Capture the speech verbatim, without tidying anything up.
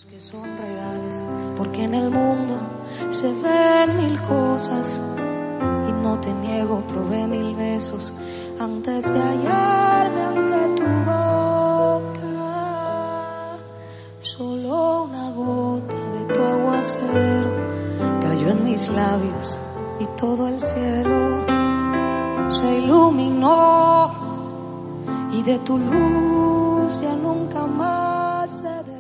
Que son reales, porque en el mundo se ven mil cosas y no te niego, probé mil besos antes de hallarme ante tu boca. Solo una gota de tu aguacero cayó en mis labios y todo el cielo se iluminó y de tu luz ya nunca más se ve.